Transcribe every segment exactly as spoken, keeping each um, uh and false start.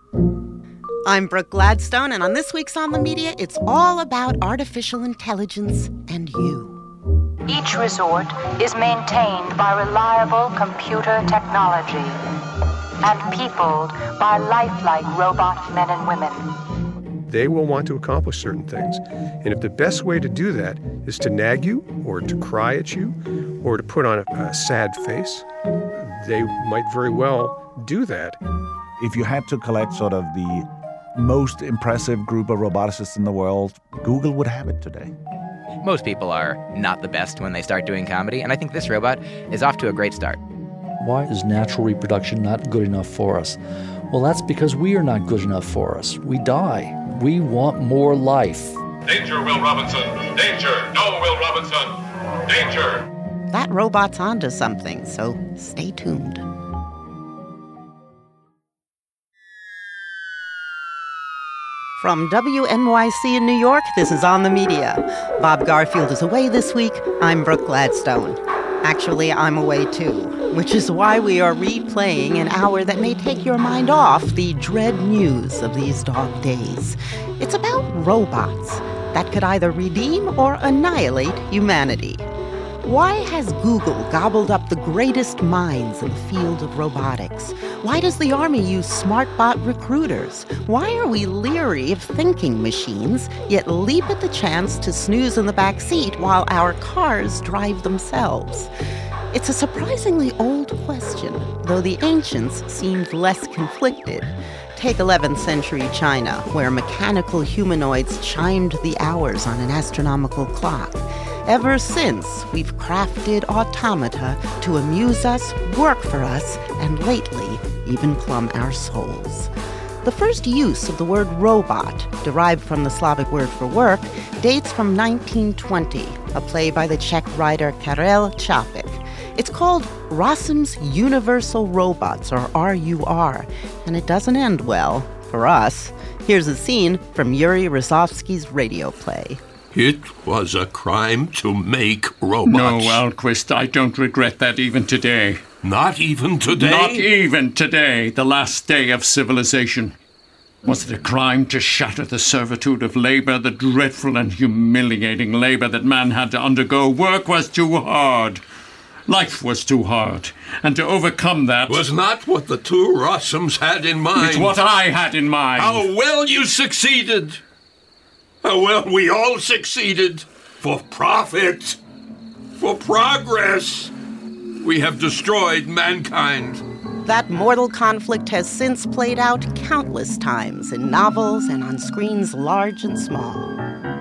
I'm Brooke Gladstone, and on this week's On the Media, it's all about artificial intelligence and you. Each resort is maintained by reliable computer technology and peopled by lifelike robot men and women. They will want to accomplish certain things. And if the best way to do that is to nag you or to cry at you or to put on a, a sad face, they might very well do that. If you had to collect sort of the most impressive group of roboticists in the world, Google would have it today. Most people are not the best when they start doing comedy, and I think this robot is off to a great start. Why is natural reproduction not good enough for us? Well, that's because we are not good enough for us. We die. We want more life. Danger, Will Robinson! Danger! No, Will Robinson! Danger! That robot's onto something, so stay tuned. From W N Y C in New York, this is On the Media. Bob Garfield is away this week. I'm Brooke Gladstone. Actually, I'm away too, which is why we are replaying an hour that may take your mind off the dread news of these dog days. It's about robots that could either redeem or annihilate humanity. Why has Google gobbled up the greatest minds in the field of robotics? Why does the Army use SmartBot recruiters? Why are we leery of thinking machines, yet leap at the chance to snooze in the back seat while our cars drive themselves? It's a surprisingly old question, though the ancients seemed less conflicted. Take eleventh century China, where mechanical humanoids chimed the hours on an astronomical clock. Ever since, we've crafted automata to amuse us, work for us, and lately, even plumb our souls. The first use of the word robot, derived from the Slavic word for work, dates from nineteen twenty, a play by the Czech writer Karel Čapek. It's called Rossum's Universal Robots, or R U R, and it doesn't end well for us. Here's a scene from Yuri Rozovsky's radio play. It was a crime to make robots. No, Alquist, I don't regret that even today. Not even today? Not even today, the last day of civilization. Was it a crime to shatter the servitude of labor, the dreadful and humiliating labor that man had to undergo? Work was too hard. Life was too hard. And to overcome that... was not what the two Rossums had in mind. It's what I had in mind. How well you succeeded. How well we all succeeded. For profit. For progress. We have destroyed mankind. That mortal conflict has since played out countless times in novels and on screens large and small.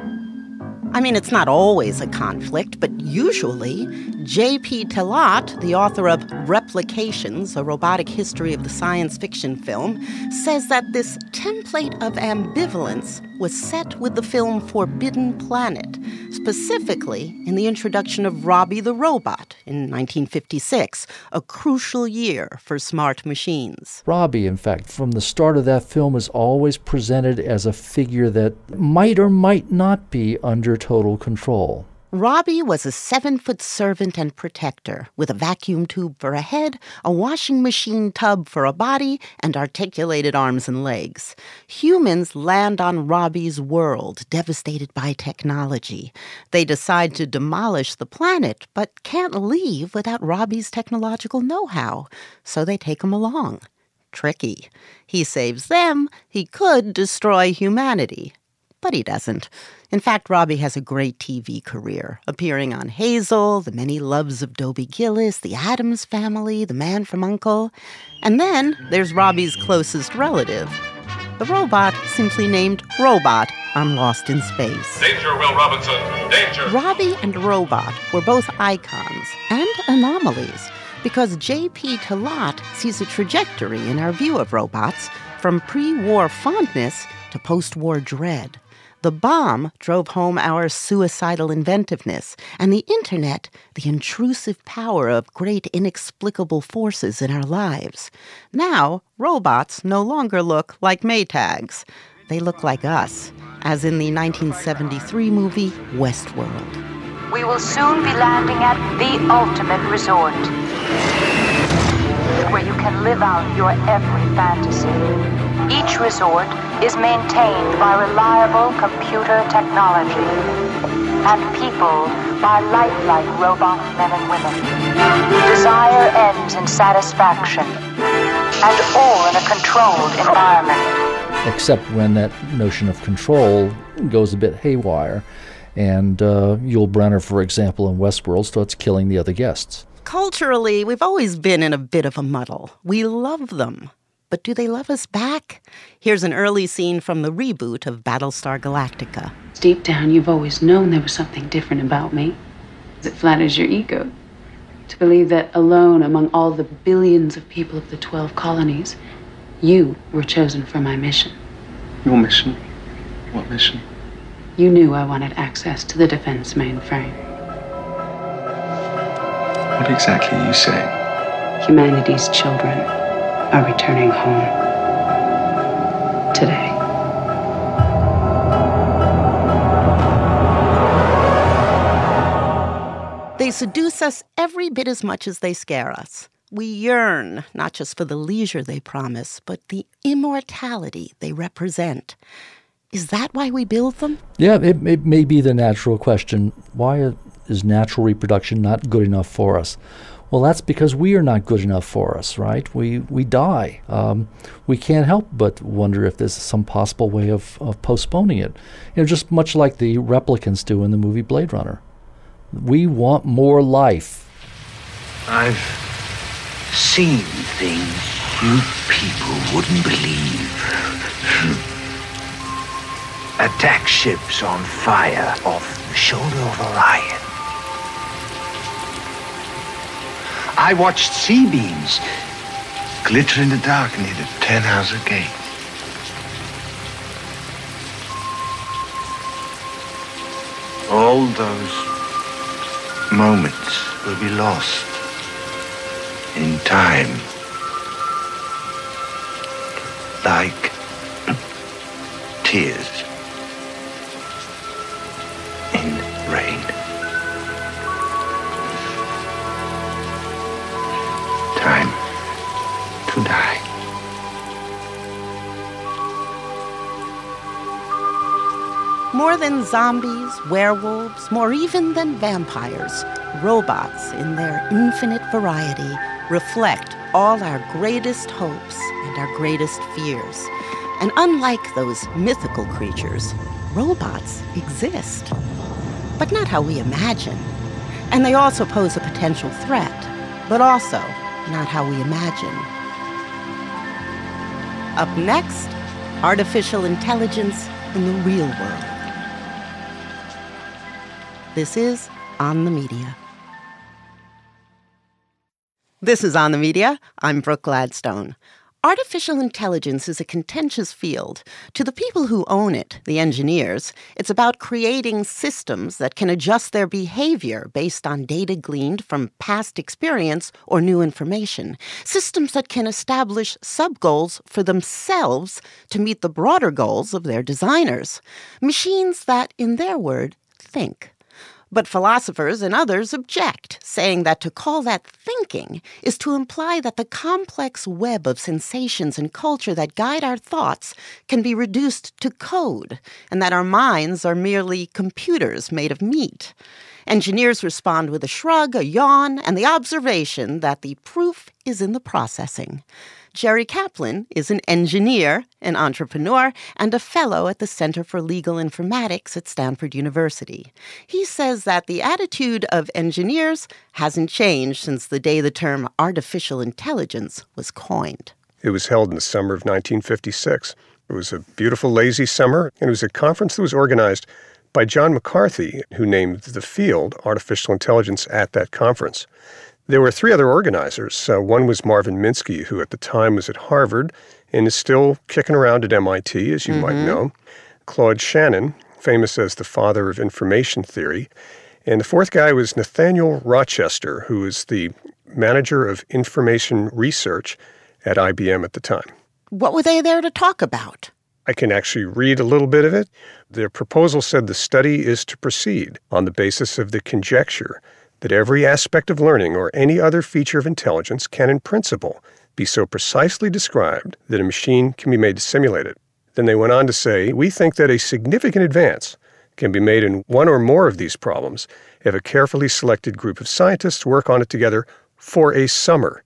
I mean, it's not always a conflict, but usually J P Talat, the author of Replications, a robotic history of the science fiction film, says that this template of ambivalence was set with the film Forbidden Planet, specifically in the introduction of Robbie the Robot in nineteen fifty-six, a crucial year for smart machines. Robbie, in fact, from the start of that film is always presented as a figure that might or might not be under total control. Robbie was a seven-foot servant and protector with a vacuum tube for a head, a washing machine tub for a body, and articulated arms and legs. Humans land on Robbie's world, devastated by technology. They decide to demolish the planet, but can't leave without Robbie's technological know-how, so they take him along. Tricky. He saves them. He could destroy humanity, but he doesn't. In fact, Robbie has a great T V career, appearing on Hazel, The Many Loves of Dobie Gillis, The Addams Family, The Man from U N C L E. And then there's Robbie's closest relative, the robot simply named Robot on Lost in Space. Danger, Will Robinson! Danger! Robbie and Robot were both icons and anomalies, because J P Talat sees a trajectory in our view of robots from pre-war fondness to post-war dread. The bomb drove home our suicidal inventiveness, and the internet, the intrusive power of great inexplicable forces in our lives. Now, robots no longer look like Maytags. They look like us, as in the nineteen seventy-three movie Westworld. We will soon be landing at the ultimate resort, where you can live out your every fantasy. Each last resort is maintained by reliable computer technology and peopled by lifelike robot men and women. Desire ends in satisfaction, and all in a controlled environment. Except when that notion of control goes a bit haywire, and uh, Yul Brynner, for example, in Westworld, starts killing the other guests. Culturally, we've always been in a bit of a muddle. We love them. But do they love us back? Here's an early scene from the reboot of Battlestar Galactica. Deep down, you've always known there was something different about me. It flatters your ego to believe that alone among all the billions of people of the twelve colonies, you were chosen for my mission. Your mission? What mission? You knew I wanted access to the defense mainframe. What exactly are you saying? Humanity's children are returning home today. They seduce us every bit as much as they scare us. We yearn, not just for the leisure they promise, but the immortality they represent. Is that why we build them? Yeah, it, it may be the natural question. Why is natural reproduction not good enough for us? Well, that's because we are not good enough for us, right? We we die. Um, we can't help but wonder if there's some possible way of, of postponing it. You know, just much like the replicants do in the movie Blade Runner. We want more life. I've seen things you people wouldn't believe. Attack ships on fire off the shoulder of Orion. I watched C-beams glitter in the dark near the Tannhauser Gate. All those moments will be lost in time, like tears in rain. Time to die. More than zombies, werewolves, more even than vampires, robots in their infinite variety reflect all our greatest hopes and our greatest fears. And unlike those mythical creatures, robots exist, but not how we imagine. And they also pose a potential threat, but also not how we imagine. Up next, artificial intelligence in the real world. This is On the Media. This is On the Media. I'm Brooke Gladstone. Artificial intelligence is a contentious field. To the people who own it, the engineers, it's about creating systems that can adjust their behavior based on data gleaned from past experience or new information. Systems that can establish sub-goals for themselves to meet the broader goals of their designers. Machines that, in their word, think. But philosophers and others object, saying that to call that thinking is to imply that the complex web of sensations and culture that guide our thoughts can be reduced to code, and that our minds are merely computers made of meat. Engineers respond with a shrug, a yawn, and the observation that the proof is in the processing. Jerry Kaplan is an engineer, an entrepreneur, and a fellow at the Center for Legal Informatics at Stanford University. He says that the attitude of engineers hasn't changed since the day the term artificial intelligence was coined. It was held in the summer of nineteen fifty-six. It was a beautiful, lazy summer, and it was a conference that was organized by John McCarthy, who named the field artificial intelligence at that conference. There were three other organizers. Uh, one was Marvin Minsky, who at the time was at Harvard and is still kicking around at M I T, as you mm-hmm. might know. Claude Shannon, famous as the father of information theory. And the fourth guy was Nathaniel Rochester, who is the manager of information research at I B M at the time. What were they there to talk about? I can actually read a little bit of it. Their proposal said the study is to proceed on the basis of the conjecture that every aspect of learning or any other feature of intelligence can, in principle, be so precisely described that a machine can be made to simulate it. Then they went on to say, we think that a significant advance can be made in one or more of these problems if a carefully selected group of scientists work on it together for a summer.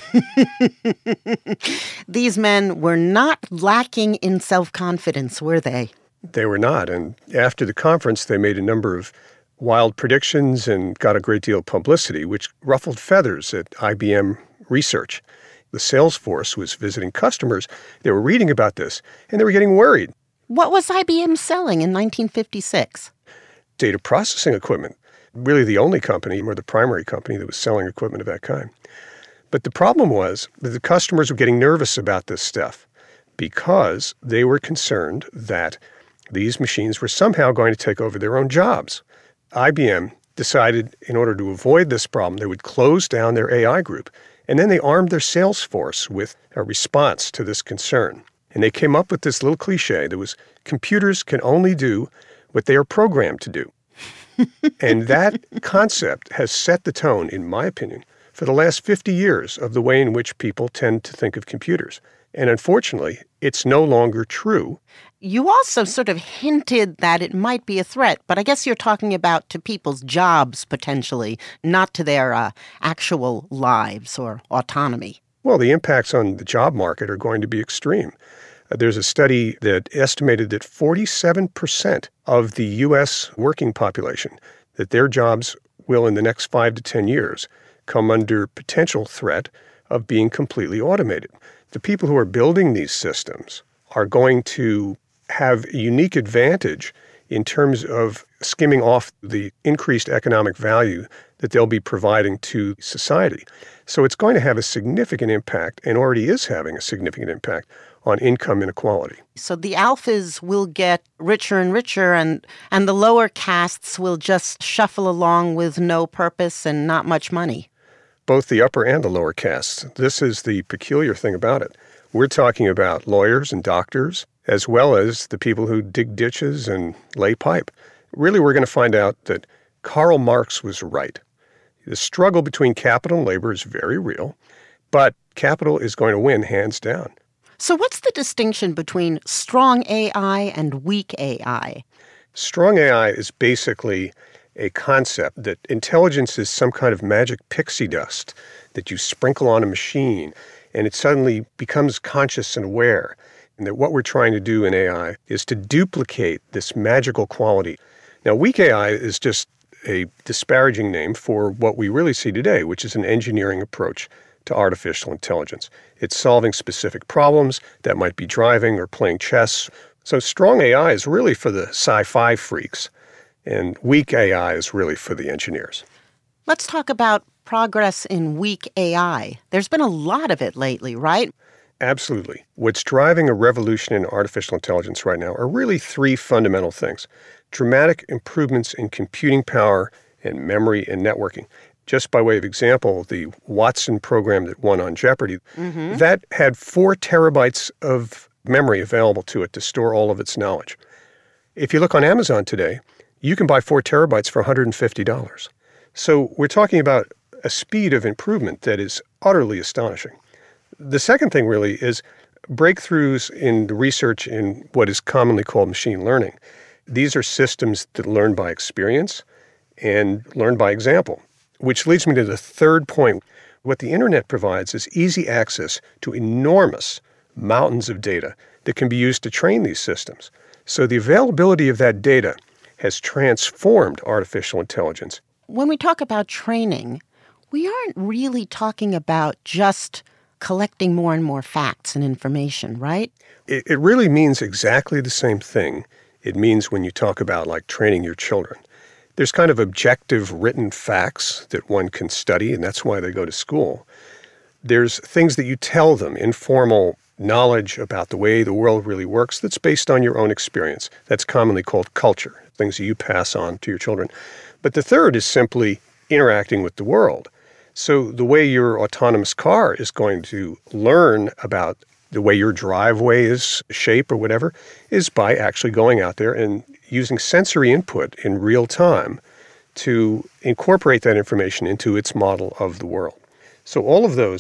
These men were not lacking in self-confidence, were they? They were not. And after the conference, they made a number of wild predictions and got a great deal of publicity, which ruffled feathers at I B M Research. The sales force was visiting customers. They were reading about this, and they were getting worried. What was I B M selling in nineteen fifty-six? Data processing equipment. Really the only company, or the primary company, that was selling equipment of that kind. But the problem was that the customers were getting nervous about this stuff because they were concerned that these machines were somehow going to take over their own jobs. I B M decided, in order to avoid this problem, they would close down their A I group, and then they armed their sales force with a response to this concern. And they came up with this little cliche that was, computers can only do what they are programmed to do. And that concept has set the tone, in my opinion, for the last fifty years of the way in which people tend to think of computers. And unfortunately, it's no longer true. You also sort of hinted that it might be a threat, but I guess you're talking about to people's jobs, potentially, not to their uh, actual lives or autonomy. Well, the impacts on the job market are going to be extreme. Uh, there's a study that estimated that forty-seven percent of the U S working population, that their jobs will, in the next five to ten years, come under potential threat of being completely automated. The people who are building these systems are going to have a unique advantage in terms of skimming off the increased economic value that they'll be providing to society. So it's going to have a significant impact, and already is having a significant impact, on income inequality. So the alphas will get richer and richer, and, and the lower castes will just shuffle along with no purpose and not much money. Both the upper and the lower castes. This is the peculiar thing about it. We're talking about lawyers and doctors, as well as the people who dig ditches and lay pipe. Really, we're going to find out that Karl Marx was right. The struggle between capital and labor is very real, but capital is going to win hands down. So what's the distinction between strong A I and weak A I? Strong A I is basically a concept that intelligence is some kind of magic pixie dust that you sprinkle on a machine, and it suddenly becomes conscious and aware. And that what we're trying to do in A I is to duplicate this magical quality. Now, weak A I is just a disparaging name for what we really see today, which is an engineering approach to artificial intelligence. It's solving specific problems that might be driving or playing chess. So strong A I is really for the sci-fi freaks, and weak A I is really for the engineers. Let's talk about progress in weak A I. There's been a lot of it lately, right? Absolutely. What's driving a revolution in artificial intelligence right now are really three fundamental things. Dramatic improvements in computing power and memory and networking. Just by way of example, the Watson program that won on Jeopardy, mm-hmm. that had four terabytes of memory available to it to store all of its knowledge. If you look on Amazon today, you can buy four terabytes for one hundred fifty dollars. So we're talking about a speed of improvement that is utterly astonishing. The second thing really is breakthroughs in the research in what is commonly called machine learning. These are systems that learn by experience and learn by example, which leads me to the third point. What the internet provides is easy access to enormous mountains of data that can be used to train these systems. So the availability of that data has transformed artificial intelligence. When we talk about training, we aren't really talking about just collecting more and more facts and information, right? It, it really means exactly the same thing it means when you talk about, like, training your children. There's kind of objective written facts that one can study, and that's why they go to school. There's things that you tell them, informal knowledge about the way the world really works that's based on your own experience. That's commonly called culture, things that you pass on to your children. But the third is simply interacting with the world. So the way your autonomous car is going to learn about the way your driveway is shaped or whatever is by actually going out there and using sensory input in real time to incorporate that information into its model of the world. So all of those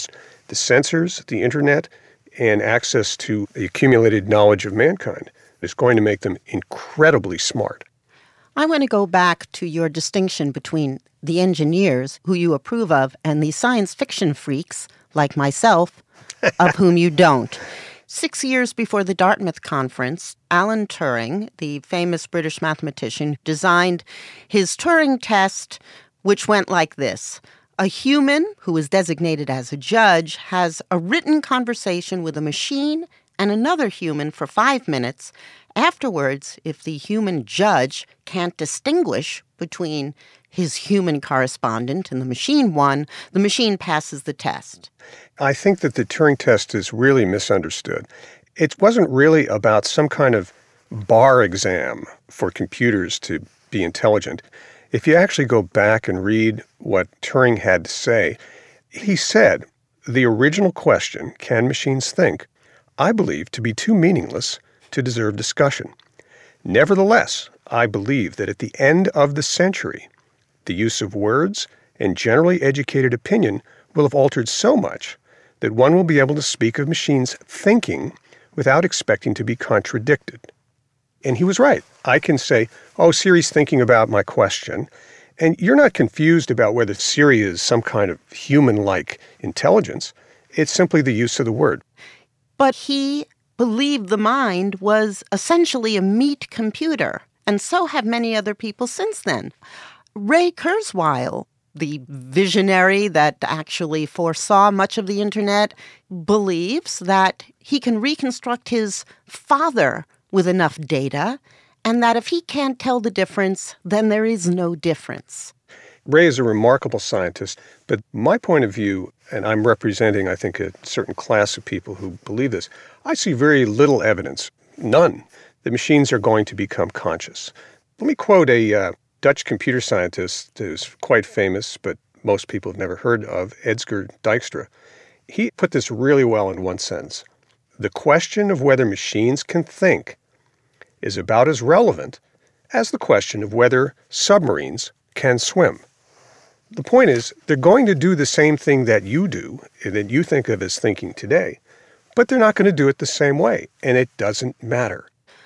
the sensors, the internet, and access to the accumulated knowledge of mankind is going to make them incredibly smart. I want to go back to your distinction between the engineers, who you approve of, and the science fiction freaks, like myself, of whom you don't. Six years before the Dartmouth Conference, Alan Turing, the famous British mathematician, designed his Turing test, which went like this. A human who is designated as a judge has a written conversation with a machine and another human for five minutes. Afterwards, if the human judge can't distinguish between his human correspondent and the machine one, the machine passes the test. I think that the Turing test is really misunderstood. It wasn't really about some kind of bar exam for computers to be intelligent. If you actually go back and read what Turing had to say, he said, the original question, can machines think, I believe to be too meaningless to deserve discussion. Nevertheless, I believe that at the end of the century, the use of words and generally educated opinion will have altered so much that one will be able to speak of machines thinking without expecting to be contradicted. And he was right. I can say, oh, Siri's thinking about my question, and you're not confused about whether Siri is some kind of human-like intelligence. It's simply the use of the word. But he believed the mind was essentially a meat computer, and so have many other people since then. Ray Kurzweil, the visionary that actually foresaw much of the internet, believes that he can reconstruct his father with enough data, and that if he can't tell the difference, then there is no difference. Ray is a remarkable scientist, but my point of view, and I'm representing, I think, a certain class of people who believe this, I see very little evidence, none, that machines are going to become conscious. Let me quote a uh, Dutch computer scientist who's quite famous, but most people have never heard of, Edsger Dijkstra. He put this really well in one sentence. The question of whether machines can think is about as relevant as the question of whether submarines can swim. The point is, they're going to do the same thing that you do, that you think of as thinking today, but they're not going to do it the same way, and it doesn't matter.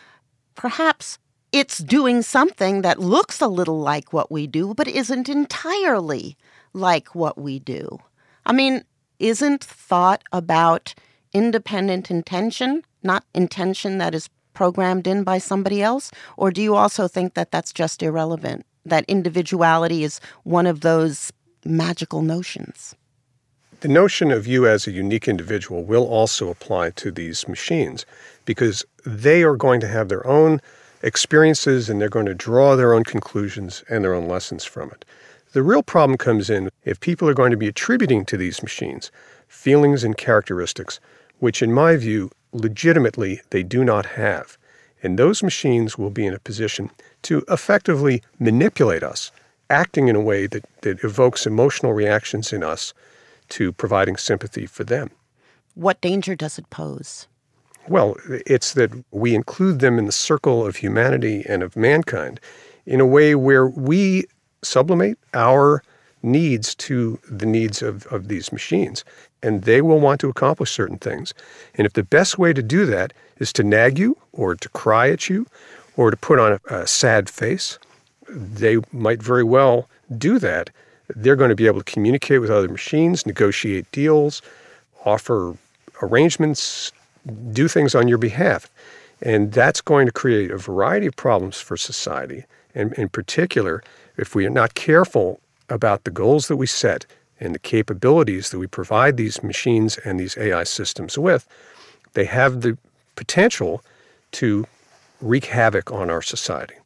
Perhaps it's doing something that looks a little like what we do, but isn't entirely like what we do. I mean, isn't thought about independent intention, not intention that is programmed in by somebody else? Or do you also think that that's just irrelevant, that individuality is one of those magical notions? The notion of you as a unique individual will also apply to these machines because they are going to have their own experiences and they're going to draw their own conclusions and their own lessons from it. The real problem comes in if people are going to be attributing to these machines feelings and characteristics, which in my view, legitimately, they do not have. And those machines will be in a position to effectively manipulate us, acting in a way that, that evokes emotional reactions in us to providing sympathy for them. What danger does it pose? Well, it's that we include them in the circle of humanity and of mankind in a way where we sublimate our needs to the needs of, of these machines. And they will want to accomplish certain things. And if the best way to do that is to nag you or to cry at you or to put on a, a sad face, they might very well do that. They're going to be able to communicate with other machines, negotiate deals, offer arrangements, do things on your behalf. And that's going to create a variety of problems for society. And in particular, if we are not careful about the goals that we set and the capabilities that we provide these machines and these A I systems with, they have the potential to wreak havoc on our society.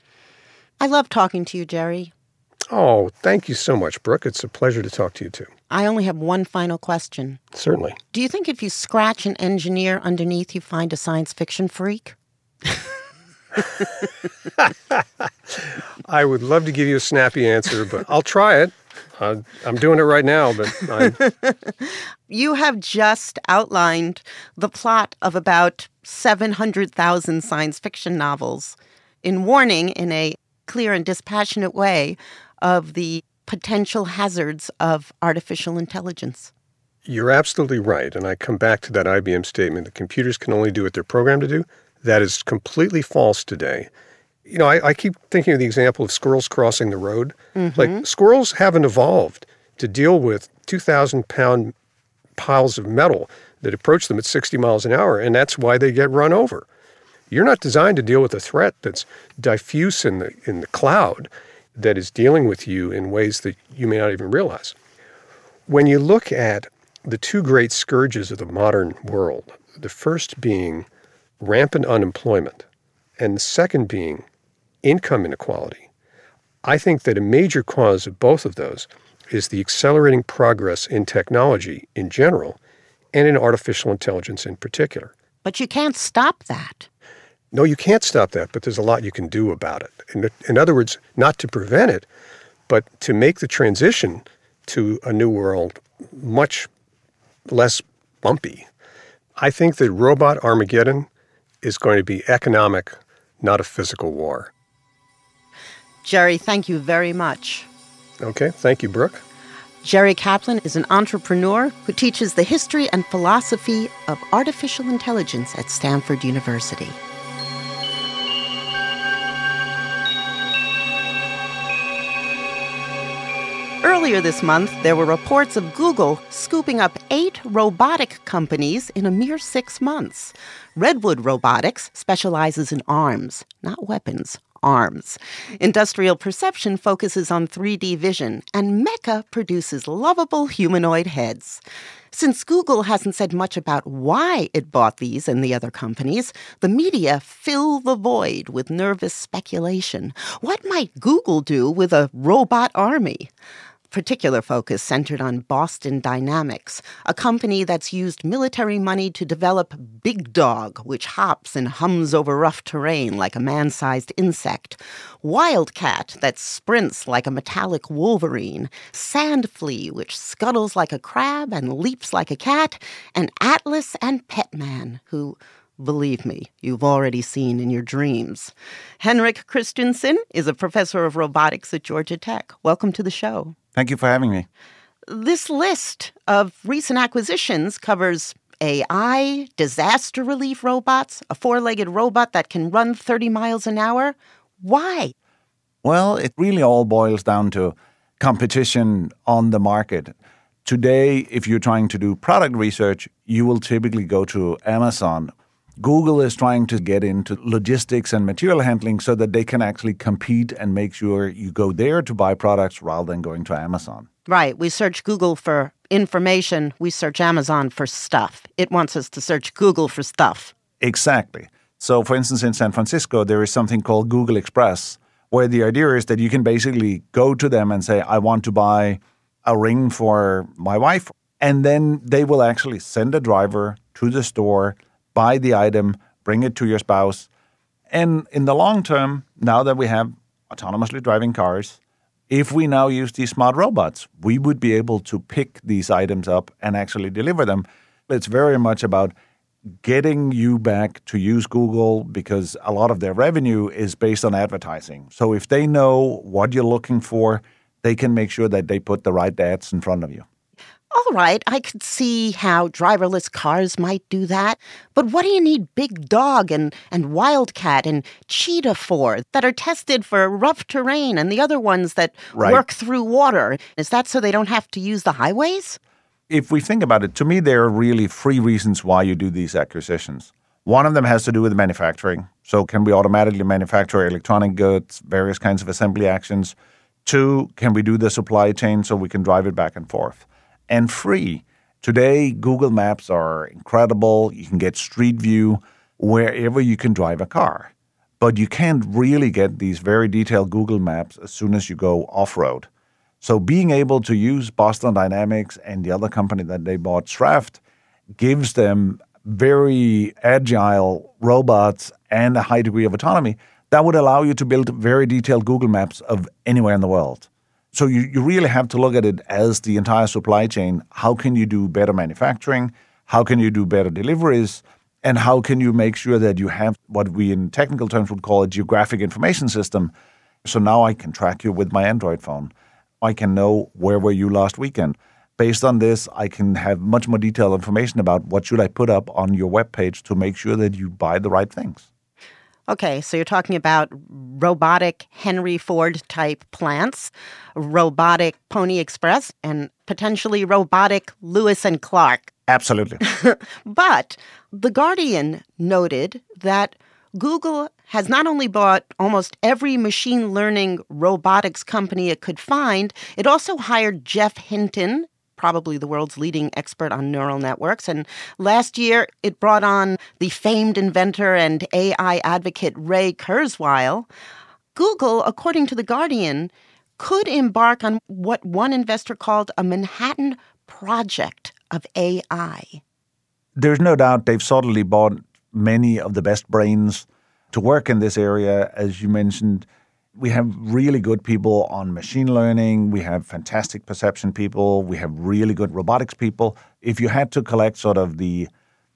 I love talking to you, Jerry. Oh, thank you so much, Brooke. It's a pleasure to talk to you, too. I only have one final question. Certainly. Do you think if you scratch an engineer underneath, you find a science fiction freak? I would love to give you a snappy answer, but I'll try it. Uh, I'm doing it right now, but I'm... You have just outlined the plot of about seven hundred thousand science fiction novels in warning in a clear and dispassionate way of the potential hazards of artificial intelligence. You're absolutely right. And I come back to that I B M statement that computers can only do what they're programmed to do. That is completely false today. You know, I, I keep thinking of the example of squirrels crossing the road. Mm-hmm. Like, squirrels haven't evolved to deal with two thousand pound piles of metal that approach them at sixty miles an hour, and that's why they get run over. You're not designed to deal with a threat that's diffuse in the in the cloud that is dealing with you in ways that you may not even realize. When you look at the two great scourges of the modern world, the first being rampant unemployment, and the second being income inequality, I think that a major cause of both of those is the accelerating progress in technology in general and in artificial intelligence in particular. But you can't stop that. No, you can't stop that, but there's a lot you can do about it. In, in other words, not to prevent it, but to make the transition to a new world much less bumpy. I think that Robot Armageddon is going to be economic, not a physical war. Jerry, thank you very much. Okay, thank you, Brooke. Jerry Kaplan is an entrepreneur who teaches the history and philosophy of artificial intelligence at Stanford University. Earlier this month, there were reports of Google scooping up eight robotic companies in a mere six months. Redwood Robotics specializes in arms, not weapons, arms. Industrial Perception focuses on three D vision, and Mecca produces lovable humanoid heads. Since Google hasn't said much about why it bought these and the other companies, the media fill the void with nervous speculation. What might Google do with a robot army? Particular focus centered on Boston Dynamics, a company that's used military money to develop Big Dog, which hops and hums over rough terrain like a man-sized insect, Wildcat, that sprints like a metallic wolverine, Sand Flea, which scuttles like a crab and leaps like a cat, and Atlas and Petman, who, believe me, you've already seen in your dreams. Henrik Christensen is a professor of robotics at Georgia Tech. Welcome to the show. Thank you for having me. This list of recent acquisitions covers A I, disaster relief robots, a four-legged robot that can run thirty miles an hour. Why? Well, it really all boils down to competition on the market. Today, if you're trying to do product research, you will typically go to Amazon. Google is trying to get into logistics and material handling so that they can actually compete and make sure you go there to buy products rather than going to Amazon. Right. We search Google for information. We search Amazon for stuff. It wants us to search Google for stuff. Exactly. So, for instance, in San Francisco, there is something called Google Express, where the idea is that you can basically go to them and say, I want to buy a ring for my wife. And then they will actually send a driver to the store, buy the item, bring it to your spouse. And in the long term, now that we have autonomously driving cars, if we now use these smart robots, we would be able to pick these items up and actually deliver them. It's very much about getting you back to use Google because a lot of their revenue is based on advertising. So if they know what you're looking for, they can make sure that they put the right ads in front of you. All right, I could see how driverless cars might do that. But what do you need Big Dog and, and Wildcat and Cheetah for that are tested for rough terrain and the other ones that right. work through water? Is that so they don't have to use the highways? If we think about it, to me, there are really three reasons why you do these acquisitions. One of them has to do with manufacturing. So can we automatically manufacture electronic goods, various kinds of assembly actions? Two, can we do the supply chain so we can drive it back and forth? And three, today Google Maps are incredible. You can get Street View wherever you can drive a car. But you can't really get these very detailed Google Maps as soon as you go off-road. So being able to use Boston Dynamics and the other company that they bought, Shraft, gives them very agile robots and a high degree of autonomy that would allow you to build very detailed Google Maps of anywhere in the world. So you, you really have to look at it as the entire supply chain. How can you do better manufacturing? How can you do better deliveries? And how can you make sure that you have what we in technical terms would call a geographic information system? So now I can track you with my Android phone. I can know where were you last weekend. based on this, I can have much more detailed information about what should I put up on your webpage to make sure that you buy the right things. Okay, so you're talking about robotic Henry Ford-type plants, robotic Pony Express, and potentially robotic Lewis and Clark. Absolutely. But The Guardian noted that Google has not only bought almost every machine learning robotics company it could find, it also hired Geoff Hinton, probably the world's leading expert on neural networks. And last year, it brought on the famed inventor and A I advocate Ray Kurzweil. Google, according to The Guardian, could embark on what one investor called a Manhattan Project of A I. There's no doubt they've subtly bought many of the best brains to work in this area. As you mentioned, we have really good people on machine learning. We have fantastic perception people. We have really good robotics people. If you had to collect sort of the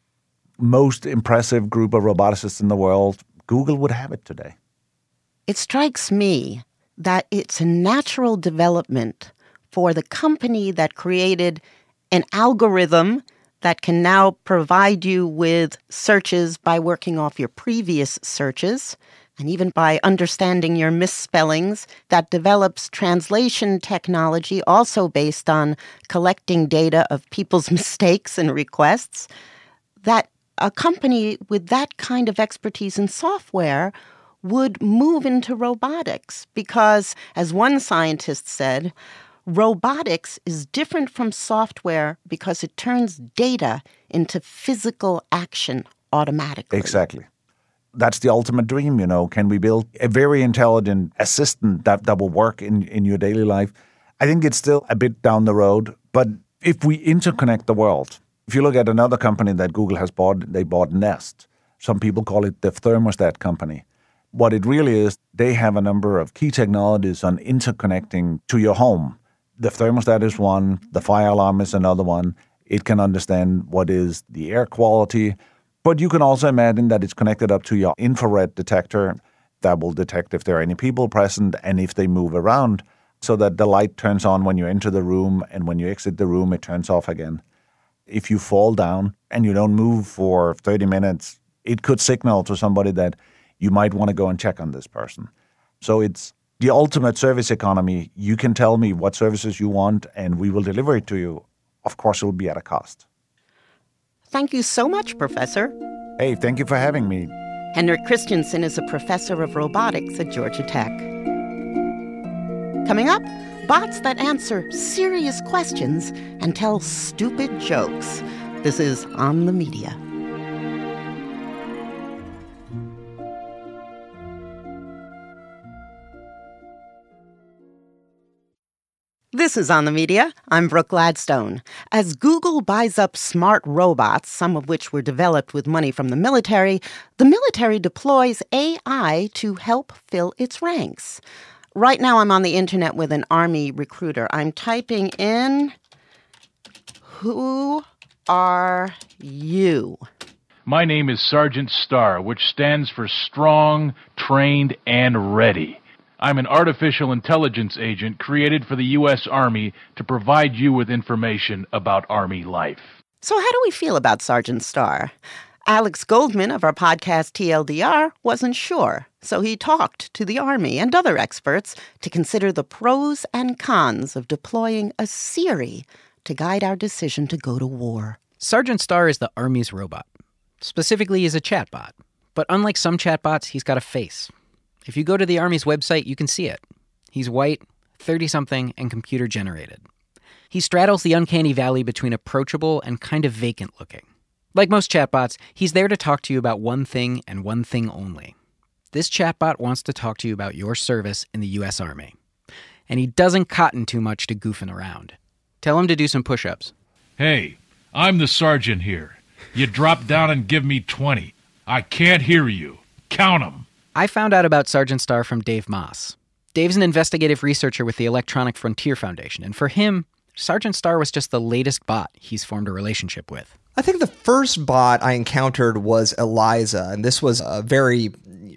most impressive group of roboticists in the world, Google would have it today. It strikes me that it's a natural development for the company that created an algorithm that can now provide you with searches by working off your previous searches, and even by understanding your misspellings, that develops translation technology also based on collecting data of people's mistakes and requests, that a company with that kind of expertise in software would move into robotics because, as one scientist said, robotics is different from software because it turns data into physical action automatically. Exactly. That's the ultimate dream, you know. Can we build a very intelligent assistant that, that will work in, in your daily life? I think it's still a bit down the road. But if we interconnect the world, if you look at another company that Google has bought, they bought Nest. Some people call it the thermostat company. What it really is, they have a number of key technologies on interconnecting to your home. The thermostat is one, the fire alarm is another one. It can understand what is the air quality. But you can also imagine that it's connected up to your infrared detector that will detect if there are any people present and if they move around, so that the light turns on when you enter the room, and when you exit the room, it turns off again. If you fall down and you don't move for thirty minutes, it could signal to somebody that you might want to go and check on this person. So it's the ultimate service economy. You can tell me what services you want, and we will deliver it to you. Of course, it will be at a cost. Thank you so much, Professor. Hey, thank you for having me. Henrik Christiansen is a professor of robotics at Georgia Tech. Coming up, bots that answer serious questions and tell stupid jokes. This is On the Media. This is On the Media. I'm Brooke Gladstone. As Google buys up smart robots, some of which were developed with money from the military, the military deploys A I to help fill its ranks. Right now, I'm on the internet with an Army recruiter. I'm typing in, who are you? My name is Sergeant Starr, which stands for strong, trained, and ready. I'm an artificial intelligence agent created for the U S Army to provide you with information about Army life. So how do we feel about Sergeant Starr? Alex Goldman of our podcast T L D R wasn't sure, so he talked to the Army and other experts to consider the pros and cons of deploying a Siri to guide our decision to go to war. Sergeant Starr is the Army's robot. Specifically, he's a chatbot. But unlike some chatbots, he's got a face. If you go to the Army's website, you can see it. He's white, thirty-something, and computer-generated. He straddles the uncanny valley between approachable and kind of vacant-looking. Like most chatbots, he's there to talk to you about one thing and one thing only. This chatbot wants to talk to you about your service in the U S Army. And he doesn't cotton too much to goofing around. Tell him to do some push-ups. Hey, I'm the sergeant here. You drop down and give me twenty. I can't hear you. Count 'em. I found out about Sergeant Starr from Dave Moss. Dave's an investigative researcher with the Electronic Frontier Foundation, and for him, Sergeant Starr was just the latest bot he's formed a relationship with. I think the first bot I encountered was Eliza, and this was a very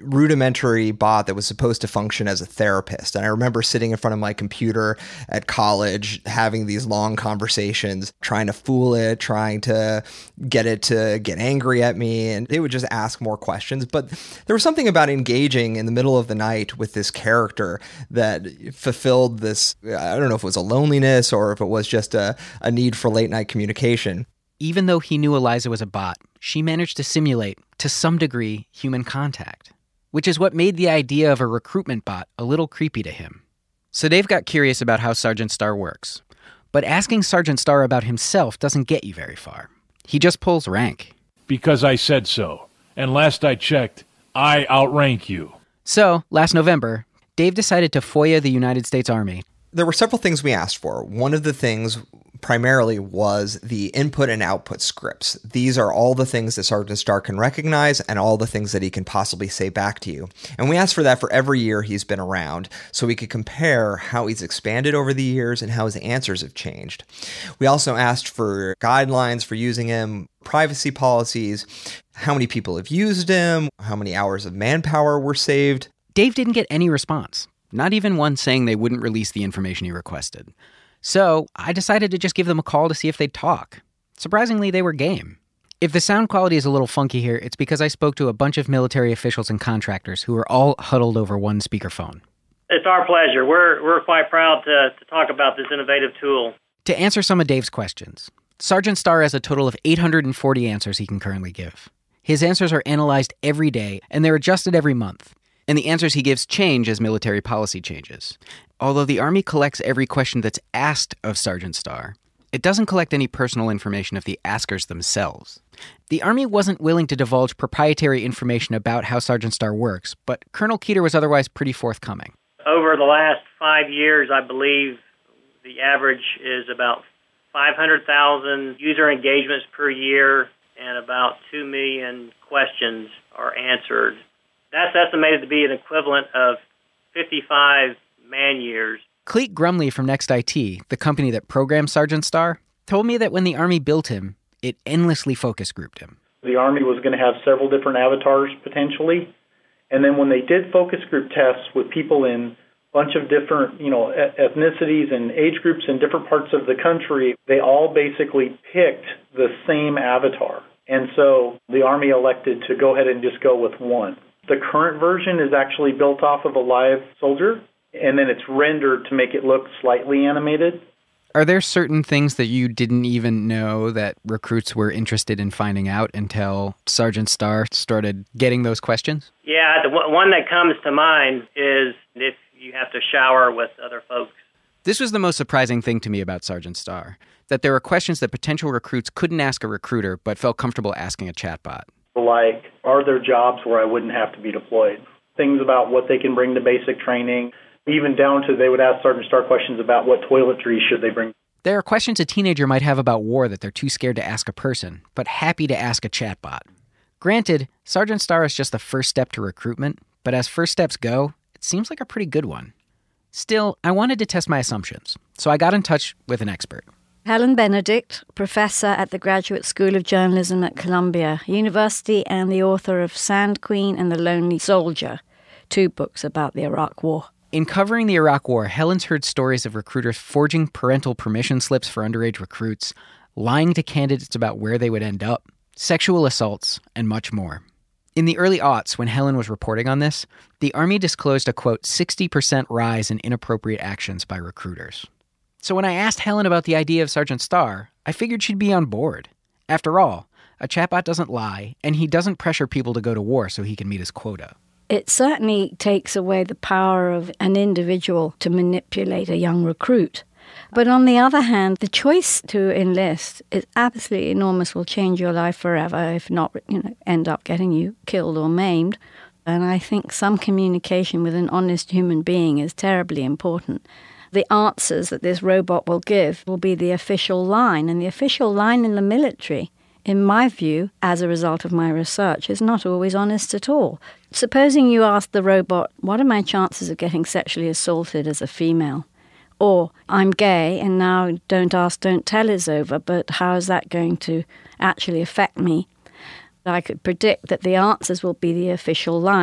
rudimentary bot that was supposed to function as a therapist. And I remember sitting in front of my computer at college, having these long conversations, trying to fool it, trying to get it to get angry at me. And it would just ask more questions. But there was something about engaging in the middle of the night with this character that fulfilled this, I don't know if it was a loneliness or if it was just a, a need for late night communication. Even though he knew Eliza was a bot, she managed to simulate, to some degree, human contact, which is what made the idea of a recruitment bot a little creepy to him. So Dave got curious about how Sergeant Starr works. But asking Sergeant Starr about himself doesn't get you very far. He just pulls rank. Because I said so. And last I checked, I outrank you. So, last November, Dave decided to FOIA the United States Army. There were several things we asked for. One of the things primarily was the input and output scripts. These are all the things that Sergeant Starr can recognize and all the things that he can possibly say back to you. And we asked for that for every year he's been around so we could compare how he's expanded over the years and how his answers have changed. We also asked for guidelines for using him, privacy policies, how many people have used him, how many hours of manpower were saved. Dave didn't get any response, not even one saying they wouldn't release the information he requested. So I decided to just give them a call to see if they'd talk. Surprisingly, they were game. If the sound quality is a little funky here, it's because I spoke to a bunch of military officials and contractors who were all huddled over one speakerphone. It's our pleasure. We're we're quite proud to, to talk about this innovative tool. To answer some of Dave's questions, Sergeant Starr has a total of eight hundred forty answers he can currently give. His answers are analyzed every day, and they're adjusted every month. And the answers he gives change as military policy changes. Although the Army collects every question that's asked of Sergeant Starr, it doesn't collect any personal information of the askers themselves. The Army wasn't willing to divulge proprietary information about how Sergeant Starr works, but Colonel Keeter was otherwise pretty forthcoming. Over the last five years, I believe the average is about five hundred thousand user engagements per year, and about two million questions are answered. That's estimated to be an equivalent of fifty-five man-years. Cleet Grumley from Next I T, the company that programmed Sergeant Starr, told me that when the Army built him, it endlessly focus grouped him. The Army was going to have several different avatars, potentially. And then when they did focus group tests with people in a bunch of different, you know, ethnicities and age groups in different parts of the country, they all basically picked the same avatar. And so the Army elected to go ahead and just go with one. The current version is actually built off of a live soldier, and then it's rendered to make it look slightly animated. Are there certain things that you didn't even know that recruits were interested in finding out until Sergeant Starr started getting those questions? Yeah, the one that comes to mind is if you have to shower with other folks. This was the most surprising thing to me about Sergeant Starr, that there were questions that potential recruits couldn't ask a recruiter but felt comfortable asking a chatbot. Like, are there jobs where I wouldn't have to be deployed? Things about what they can bring to basic training, even down to they would ask Sergeant Starr questions about what toiletries should they bring. There are questions a teenager might have about war that they're too scared to ask a person, but happy to ask a chatbot. Granted, Sergeant Starr is just the first step to recruitment, but as first steps go, it seems like a pretty good one. Still, I wanted to test my assumptions, so I got in touch with an expert. Helen Benedict, professor at the Graduate School of Journalism at Columbia University and the author of Sand Queen and the Lonely Soldier, two books about the Iraq War. In covering the Iraq War, Helen's heard stories of recruiters forging parental permission slips for underage recruits, lying to candidates about where they would end up, sexual assaults, and much more. In the early aughts, when Helen was reporting on this, the Army disclosed a, quote, sixty percent rise in inappropriate actions by recruiters. So when I asked Helen about the idea of Sergeant Starr, I figured she'd be on board. After all, a chatbot doesn't lie, and he doesn't pressure people to go to war so he can meet his quota. It certainly takes away the power of an individual to manipulate a young recruit. But on the other hand, the choice to enlist is absolutely enormous, will change your life forever, if not, you know, end up getting you killed or maimed. And I think some communication with an honest human being is terribly important. The answers that this robot will give will be the official line, and the official line in the military, in my view, as a result of my research, is not always honest at all. Supposing you ask the robot, what are my chances of getting sexually assaulted as a female? Or, I'm gay and now don't ask, don't tell is over, but how is that going to actually affect me? I could predict that the answers will be the official line.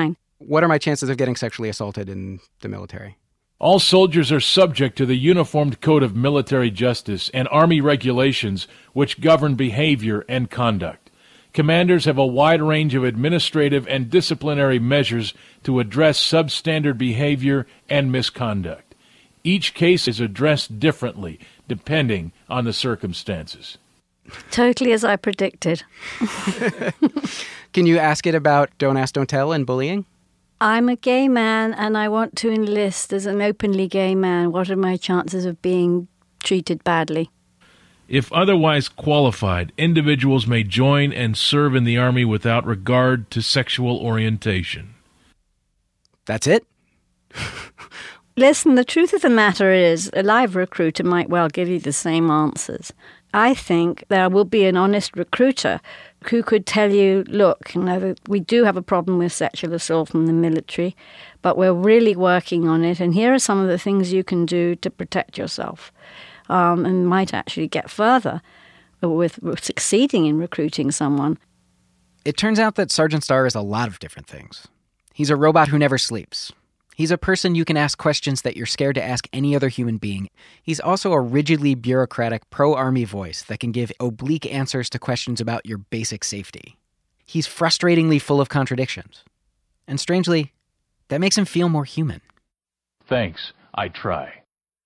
what are my chances of getting sexually assaulted in the military? All soldiers are subject to the Uniformed Code of Military Justice and Army regulations which govern behavior and conduct. Commanders have a wide range of administrative and disciplinary measures to address substandard behavior and misconduct. Each case is addressed differently, depending on the circumstances. Totally as I predicted. Can you ask it about don't ask, don't tell and bullying? I'm a gay man and I want to enlist as an openly gay man. What are my chances of being treated badly? If otherwise qualified, individuals may join and serve in the Army without regard to sexual orientation. That's it? Listen, the truth of the matter is a live recruiter might well give you the same answers. I think there will be an honest recruiter who could tell you, look, you know, we do have a problem with sexual assault in the military, but we're really working on it, and here are some of the things you can do to protect yourself, um, and might actually get further with, with succeeding in recruiting someone. It turns out that Sergeant Starr is a lot of different things. He's a robot who never sleeps. He's a person you can ask questions that you're scared to ask any other human being. He's also a rigidly bureaucratic pro-Army voice that can give oblique answers to questions about your basic safety. He's frustratingly full of contradictions. And strangely, that makes him feel more human. Thanks. I try.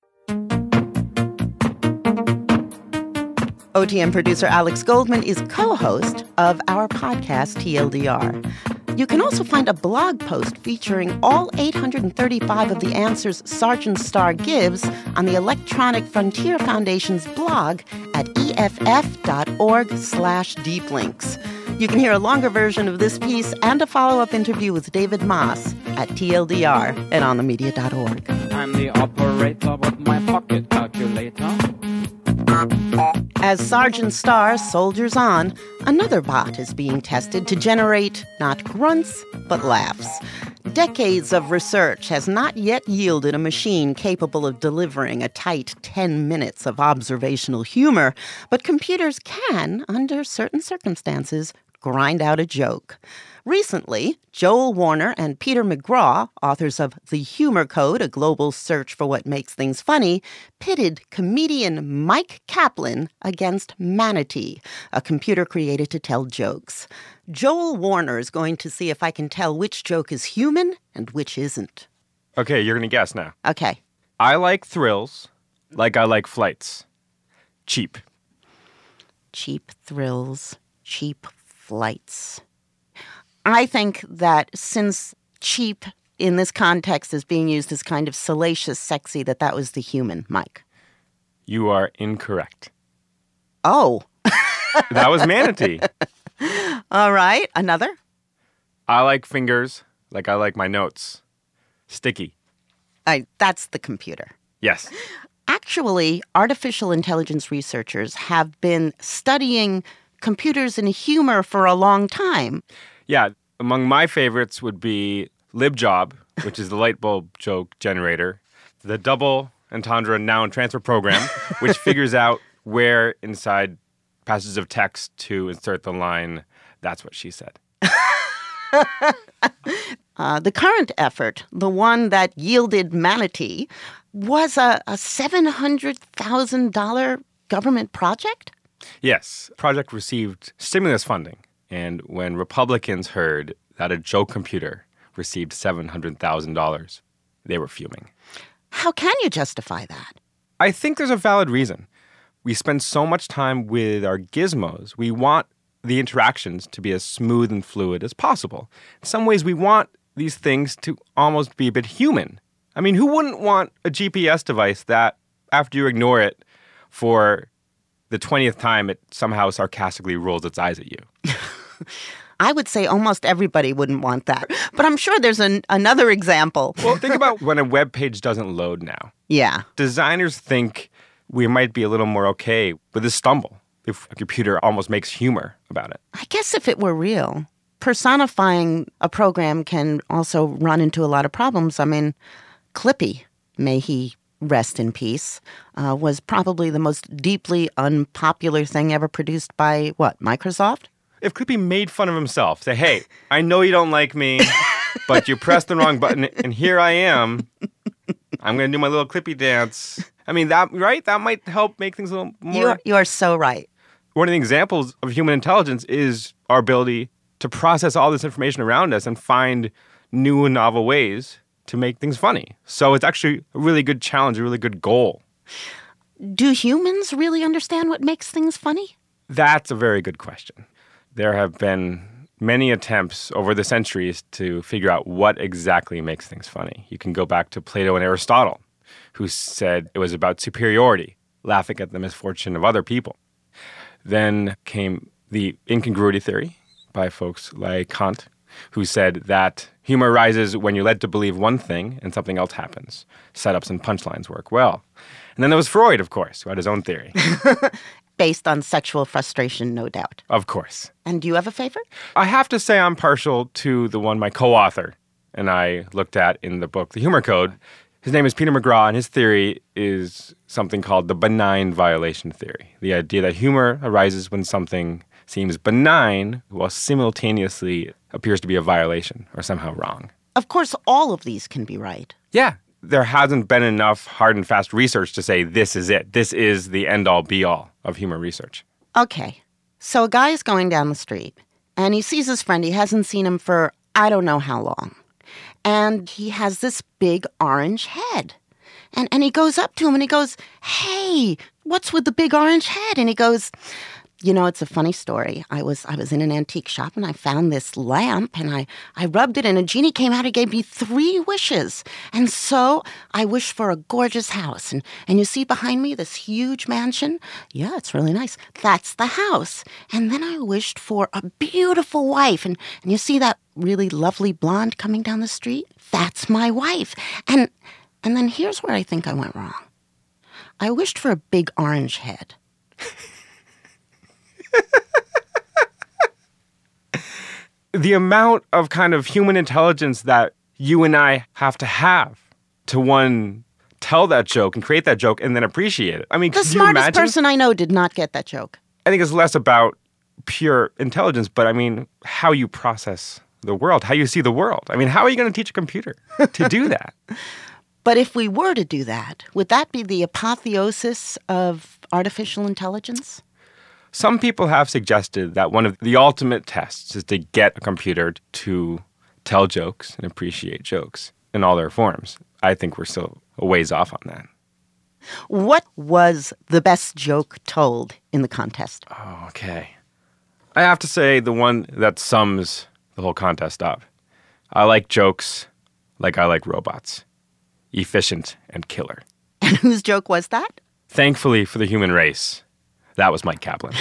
O T M producer Alex Goldman is co-host of our podcast, T L D R. You can also find a blog post featuring all eight hundred thirty-five of the answers Sergeant Starr gives on the Electronic Frontier Foundation's blog at E F F dot org slash deep links. You can hear a longer version of this piece and a follow-up interview with David Moss at T L D R and on the media dot org. I'm the operator with my pocket calculator. As Sergeant Starr soldiers on, another bot is being tested to generate not grunts, but laughs. Decades of research has not yet yielded a machine capable of delivering a tight ten minutes of observational humor, but computers can, under certain circumstances, grind out a joke. Recently, Joel Warner and Peter McGraw, authors of The Humor Code, A Global Search for What Makes Things Funny, pitted comedian Mike Kaplan against Manatee, a computer created to tell jokes. Joel Warner is going to see if I can tell which joke is human and which isn't. Okay, you're going to guess now. Okay. I like thrills like I like flights. Cheap. Cheap thrills, cheap flights. I think that since cheap in this context is being used as kind of salacious, sexy, that that was the human, Mike. You are incorrect. Oh. That was Manatee. All right. Another? I like fingers like I like my notes. Sticky. I, that's the computer. Yes. Actually, artificial intelligence researchers have been studying computers and humor for a long time. Yeah, among my favorites would be LibJob, which is the light bulb joke generator, the double entendre noun transfer program, which figures out where inside passages of text to insert the line, "That's what she said." uh, the current effort, the one that yielded Manatee, was a, a seven hundred thousand dollars government project? Yes, the project received stimulus funding. And when Republicans heard that a joke computer received seven hundred thousand dollars, they were fuming. How can you justify that? I think there's a valid reason. We spend so much time with our gizmos. We want the interactions to be as smooth and fluid as possible. In some ways, we want these things to almost be a bit human. I mean, who wouldn't want a G P S device that, after you ignore it for the twentieth time, it somehow sarcastically rolls its eyes at you? I would say almost everybody wouldn't want that. But I'm sure there's an, another example. Well, think about when a web page doesn't load now. Yeah. Designers think we might be a little more okay with a stumble if a computer almost makes humor about it. I guess if it were real, personifying a program can also run into a lot of problems. I mean, Clippy, may he rest in peace, uh, was probably the most deeply unpopular thing ever produced by, what, Microsoft? If Clippy made fun of himself, say, hey, I know you don't like me, but you pressed the wrong button, and here I am. I'm going to do my little Clippy dance. I mean, that right? That might help make things a little more... You are, you are so right. One of the examples of human intelligence is our ability to process all this information around us and find new and novel ways to make things funny. So it's actually a really good challenge, a really good goal. Do humans really understand what makes things funny? That's a very good question. There have been many attempts over the centuries to figure out what exactly makes things funny. You can go back to Plato and Aristotle, who said it was about superiority, laughing at the misfortune of other people. Then came the incongruity theory by folks like Kant, who said that humor arises when you're led to believe one thing and something else happens. Setups and punchlines work well. And then there was Freud, of course, who had his own theory. Based on sexual frustration, no doubt. Of course. And do you have a favorite? I have to say I'm partial to the one my co-author and I looked at in the book, The Humor Code. His name is Peter McGraw, and his theory is something called the benign violation theory. The idea that humor arises when something seems benign while simultaneously appears to be a violation or somehow wrong. Of course, all of these can be right. Yeah. There hasn't been enough hard and fast research to say this is it. This is the end-all, be-all of humor research. Okay. So a guy is going down the street, and he sees his friend. He hasn't seen him for I don't know how long. And he has this big orange head. And and he goes up to him and he goes, "Hey, what's with the big orange head?" And he goes, "You know, it's a funny story. I was I was in an antique shop and I found this lamp and I, I rubbed it and a genie came out and gave me three wishes. And so I wished for a gorgeous house. And, and you see behind me this huge mansion? Yeah, it's really nice. That's the house. And then I wished for a beautiful wife. And, and you see that really lovely blonde coming down the street? That's my wife. And and then here's where I think I went wrong. I wished for a big orange head." The amount of kind of human intelligence that you and I have to have to, one, tell that joke and create that joke and then appreciate it. I mean, the could you smartest imagine? person I know did not get that joke. I think it's less about pure intelligence, but I mean, how you process the world, how you see the world. I mean, how are you going to teach a computer to do that? But if we were to do that, would that be the apotheosis of artificial intelligence? Some people have suggested that one of the ultimate tests is to get a computer to tell jokes and appreciate jokes in all their forms. I think we're still a ways off on that. What was the best joke told in the contest? Oh, okay. I have to say the one that sums the whole contest up. I like jokes like I like robots. Efficient and killer. And whose joke was that? Thankfully for the human race, that was Mike Kaplan.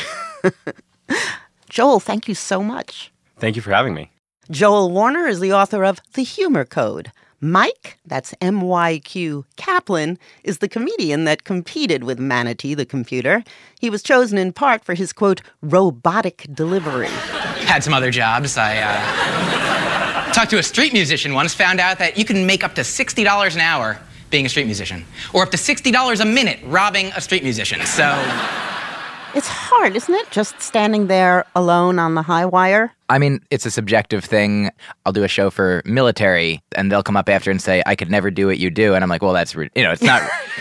Joel, thank you so much. Thank you for having me. Joel Warner is the author of The Humor Code. Mike, that's M Y Q Kaplan, is the comedian that competed with Manatee the computer. He was chosen in part for his, quote, robotic delivery. Had some other jobs. I uh, talked to a street musician once, found out that you can make up to sixty dollars an hour being a street musician, or up to sixty dollars a minute robbing a street musician. So it's hard, isn't it? Just standing there alone on the high wire. I mean, it's a subjective thing. I'll do a show for military, and they'll come up after and say, "I could never do what you do," and I'm like, "Well, that's you know, it's not."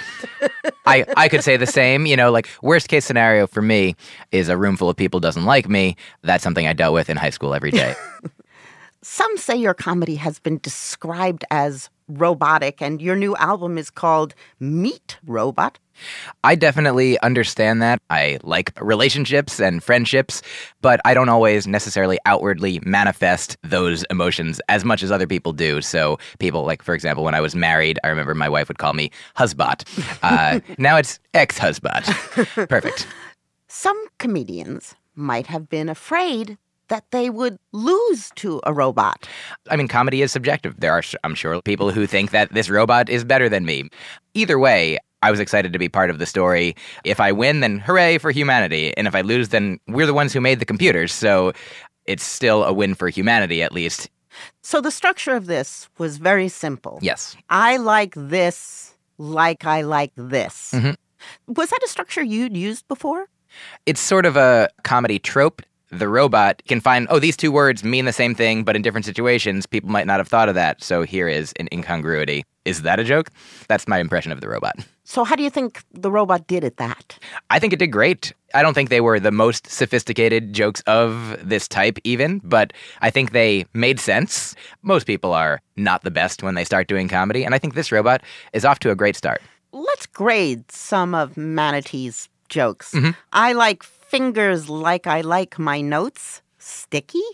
I I could say the same. You know, like worst case scenario for me is a room full of people doesn't like me. That's something I dealt with in high school every day. Some say your comedy has been described as robotic, and your new album is called Meet Robot. I definitely understand that. I like relationships and friendships, but I don't always necessarily outwardly manifest those emotions as much as other people do. So people, like, for example, when I was married, I remember my wife would call me husbot. Uh, now it's ex-husbot. Perfect. Some comedians might have been afraid that they would lose to a robot. I mean, comedy is subjective. There are, I'm sure, people who think that this robot is better than me. Either way, I was excited to be part of the story. If I win, then hooray for humanity. And if I lose, then we're the ones who made the computers. So it's still a win for humanity, at least. So the structure of this was very simple. Yes. I like this like I like this. Mm-hmm. Was that a structure you'd used before? It's sort of a comedy trope the robot can find, oh, these two words mean the same thing, but in different situations, people might not have thought of that. So here is an incongruity. Is that a joke? That's my impression of the robot. So how do you think the robot did at that? I think it did great. I don't think they were the most sophisticated jokes of this type even, but I think they made sense. Most people are not the best when they start doing comedy, and I think this robot is off to a great start. Let's grade some of Manatee's jokes. Mm-hmm. I like fingers like I like my notes. Sticky?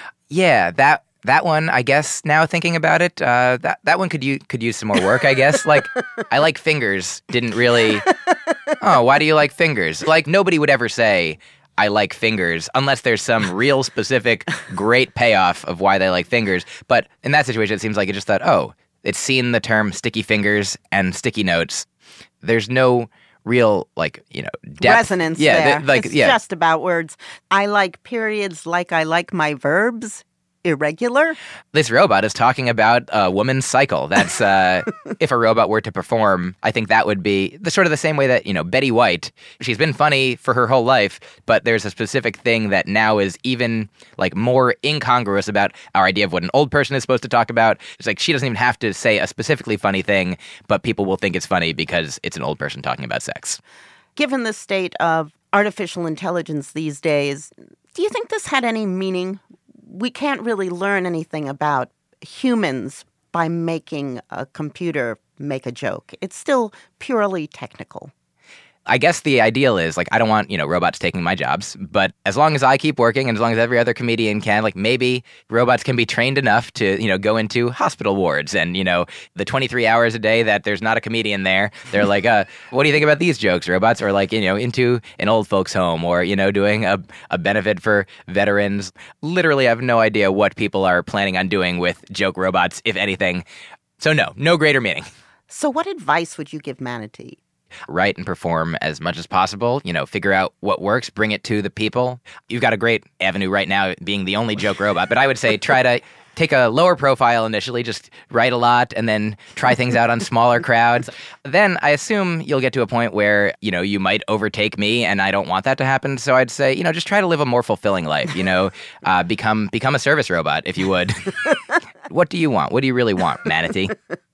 Yeah, that that one, I guess, now thinking about it, uh, that, that one could, u- could use some more work, I guess. Like, I like fingers didn't really... Oh, why do you like fingers? Like, nobody would ever say, I like fingers, unless there's some real specific great payoff of why they like fingers. But in that situation, it seems like it just thought, oh, it's seen the term sticky fingers and sticky notes. There's no real, like, you know, depth. Resonance yeah, there. Th- like, it's yeah. just about words. I like periods like I like my verbs. Irregular? This robot is talking about a woman's cycle. That's, uh, if a robot were to perform, I think that would be the sort of the same way that, you know, Betty White, she's been funny for her whole life, but there's a specific thing that now is even, like, more incongruous about our idea of what an old person is supposed to talk about. It's like she doesn't even have to say a specifically funny thing, but people will think it's funny because it's an old person talking about sex. Given the state of artificial intelligence these days, do you think this had any meaning? We can't really learn anything about humans by making a computer make a joke. It's still purely technical. I guess the ideal is, like, I don't want, you know, robots taking my jobs, but as long as I keep working and as long as every other comedian can, like, maybe robots can be trained enough to, you know, go into hospital wards and, you know, the twenty-three hours a day that there's not a comedian there, they're like, uh, what do you think about these jokes, robots? Or, like, you know, into an old folks home or, you know, doing a, a benefit for veterans. Literally, I have no idea what people are planning on doing with joke robots, if anything. So no, no greater meaning. So what advice would you give Manatee? Write and perform as much as possible, you know, figure out what works, bring it to the people. You've got a great avenue right now being the only joke robot, but I would say try to take a lower profile initially, just write a lot and then try things out on smaller crowds. Then I assume you'll get to a point where, you know, you might overtake me and I don't want that to happen. So I'd say, you know, just try to live a more fulfilling life, you know, uh, become become a service robot if you would. What do you want? What do you really want, Manatee?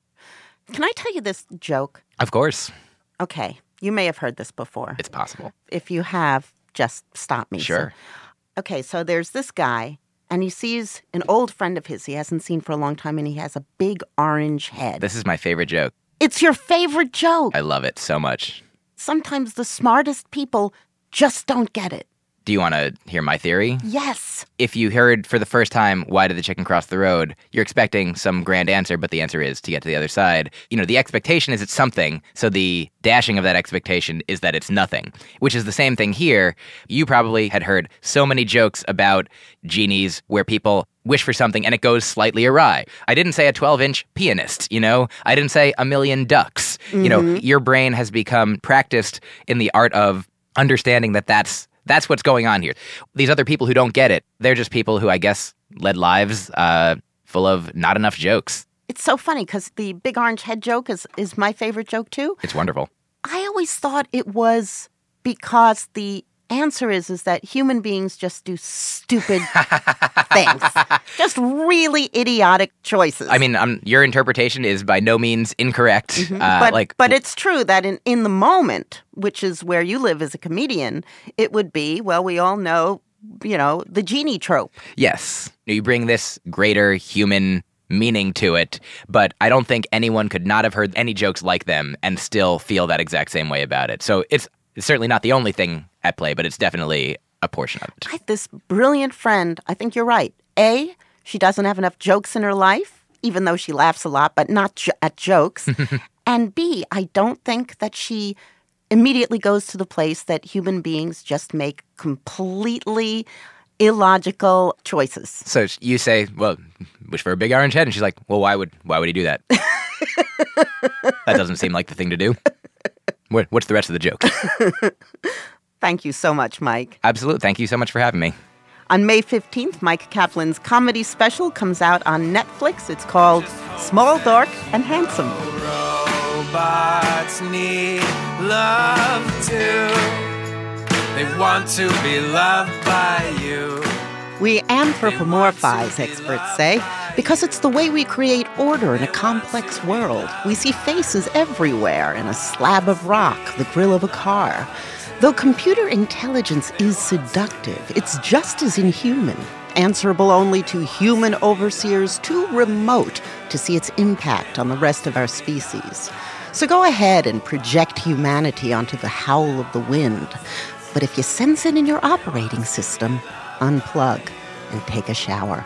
Can I tell you this joke? Of course. Okay, you may have heard this before. It's possible. If you have, just stop me. Sure. So, okay, so there's this guy, and he sees an old friend of his he hasn't seen for a long time, and he has a big orange head. This is my favorite joke. It's your favorite joke. I love it so much. Sometimes the smartest people just don't get it. Do you want to hear my theory? Yes. If you heard for the first time, why did the chicken cross the road, you're expecting some grand answer, but the answer is to get to the other side. You know, the expectation is it's something, so the dashing of that expectation is that it's nothing, which is the same thing here. You probably had heard so many jokes about genies where people wish for something and it goes slightly awry. I didn't say a twelve-inch pianist, you know? I didn't say a million ducks. Mm-hmm. You know, your brain has become practiced in the art of understanding that that's That's what's going on here. These other people who don't get it, they're just people who, I guess, led lives uh, full of not enough jokes. It's so funny because the big orange head joke is, is my favorite joke, too. It's wonderful. I always thought it was because the answer is, is that human beings just do stupid things. Just really idiotic choices. I mean, um, your interpretation is by no means incorrect. Mm-hmm. Uh, but, like, but it's true that in, in the moment, which is where you live as a comedian, it would be, well, we all know, you know, the genie trope. Yes. You bring this greater human meaning to it, but I don't think anyone could not have heard any jokes like them and still feel that exact same way about it. So it's, it's certainly not the only thing at play, but it's definitely a portion of it. I have this brilliant friend. I think you're right. A, she doesn't have enough jokes in her life, even though she laughs a lot, but not jo- at jokes. And B, I don't think that she immediately goes to the place that human beings just make completely illogical choices. So you say, well, wish for a big orange head. And she's like, well, why would why would he do that? That doesn't seem like the thing to do. What, what's the rest of the joke? Thank you so much, Mike. Absolutely. Thank you so much for having me. On May fifteenth, Mike Kaplan's comedy special comes out on Netflix. It's called Small, Dark, and Handsome. Robots need love too. They want to be loved by you. We anthropomorphize, experts say, because it's the way we create order in a complex world. We see faces everywhere, in a slab of rock, the grill of a car. Though computer intelligence is seductive, it's just as inhuman, answerable only to human overseers too remote to see its impact on the rest of our species. So go ahead and project humanity onto the howl of the wind. But if you sense it in your operating system, unplug and take a shower.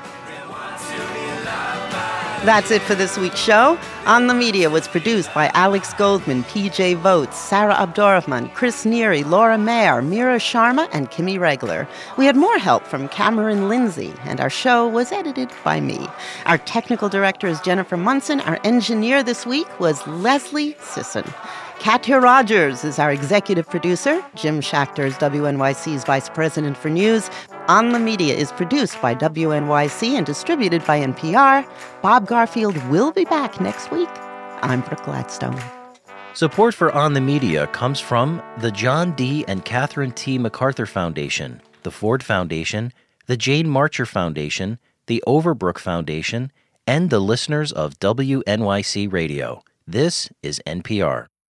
That's it for this week's show. On the Media was produced by Alex Goldman, P J Votes, Sarah Abdurrahman, Chris Neary, Laura Mayer, Mira Sharma, and Kimmy Regler. We had more help from Cameron Lindsay, and our show was edited by me. Our technical director is Jennifer Munson. Our engineer this week was Leslie Sisson. Katya Rogers is our executive producer. Jim Schachter is W N Y C's vice president for news. On the Media is produced by W N Y C and distributed by N P R. Bob Garfield will be back next week. I'm Brooke Gladstone. Support for On the Media comes from the John D. and Catherine T. MacArthur Foundation, the Ford Foundation, the Jane Marcher Foundation, the Overbrook Foundation, and the listeners of W N Y C Radio. This is N P R.